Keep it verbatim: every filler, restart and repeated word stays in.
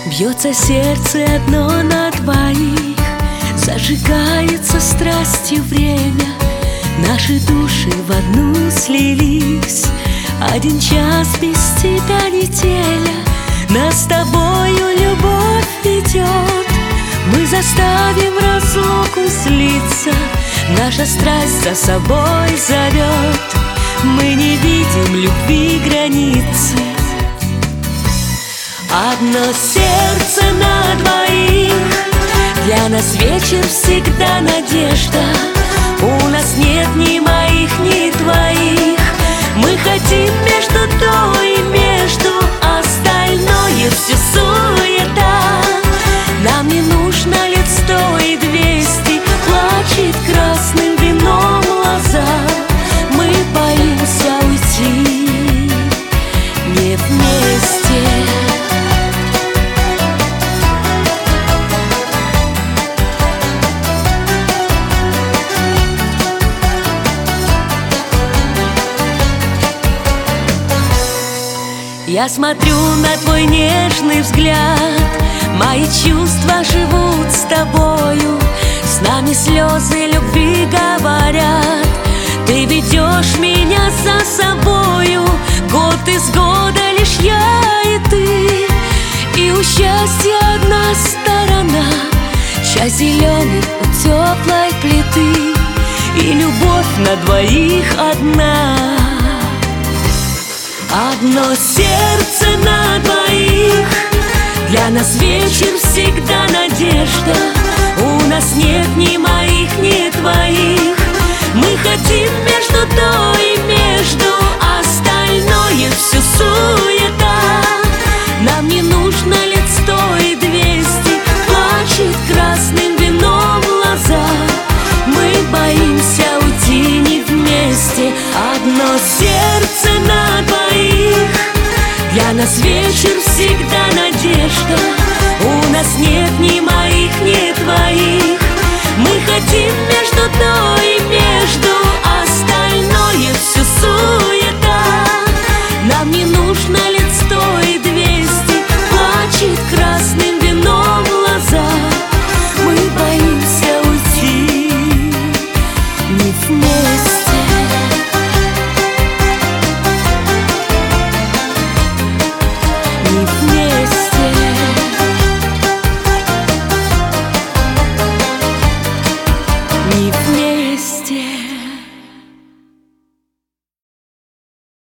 Бьется сердце одно на двоих, зажигается страстью время. Наши души в одну слились, один час без тебя неделя. Нас с тобою любовь ведет, мы заставим разлуку злиться. Наша страсть за собой зовет, мы не видим любви границы. Одно сердце на двоих, для нас вечер всегда надежда. У нас нет ни моих, ни твоих, мы хотим между до и между, остальное все суета. Нам не нужно лет сто и двести, плачет красным вином лоза. Мы боимся уйти не вместе. Я смотрю на твой нежный взгляд, мои чувства живут с тобою, с нами слезы любви говорят. Ты ведешь меня за собою, год из года лишь я и ты. И у счастья одна сторона, чай зеленый у теплой плиты, и любовь на двоих одна. Одно сердце на двоих, для нас вечер всегда надежда. У нас нет ни моих, ни твоих, мы хотим между то